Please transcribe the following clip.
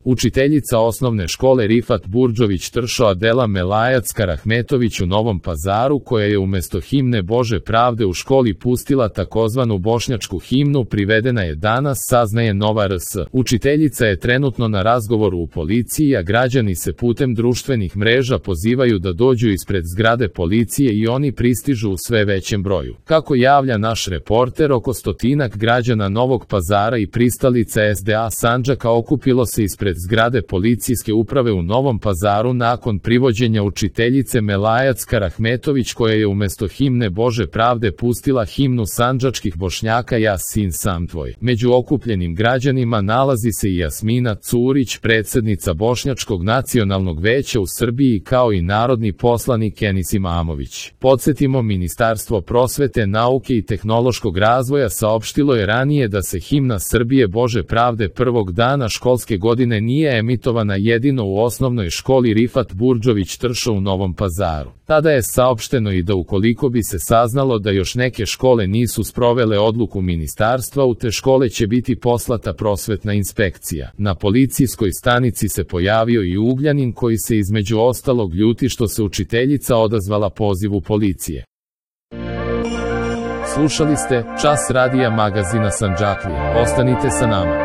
Učiteljica osnovne škole Rifat Burdžović Tršo Adela Melajac Karahmetović u Novom Pazaru, koja je umjesto himne Bože pravde u školi pustila takozvanu bošnjačku himnu, privedena je danas, saznaje Nova RS. Učiteljica je trenutno na razgovoru u policiji, a građani se putem društvenih mreža pozivaju da dođu ispred zgrade policije i oni pristižu u sve većem broju. Kako javlja naš reporter, oko 100-ak građana Novog Pazara i pristalica SDA Sandžaka okupilo se ispred zgrade policijske uprave u Novom Pazaru nakon privođenja učiteljice Melajac Karahmetović, koja je umjesto himne Bože pravde pustila himnu sandžačkih Bošnjaka Ja sin sam tvoj. Među okupljenim građanima nalazi se i Jasmina Curić, predsjednica Bošnjačkog nacionalnog veća u Srbiji, kao i narodni poslanik Enis Imamović. Podsjetimo, Ministarstvo prosvete, nauke i tehnološkog razvoja saopštilo je ranije da se himna Srbije Bože pravde prvog dana školske godine nije emitovana jedino u osnovnoj školi Rifat Burdžović Tršo u Novom Pazaru. Tada je saopšteno i da ukoliko bi se saznalo da još neke škole nisu sprovele odluku ministarstva, u te škole će biti poslata prosvetna inspekcija. Na policijskoj stanici se pojavio i Ugljanin, koji se između ostalog ljuti što se učiteljica odazvala pozivu policije. Slušali ste Čas radija magazina Sandžaklija. Ostanite sa nama.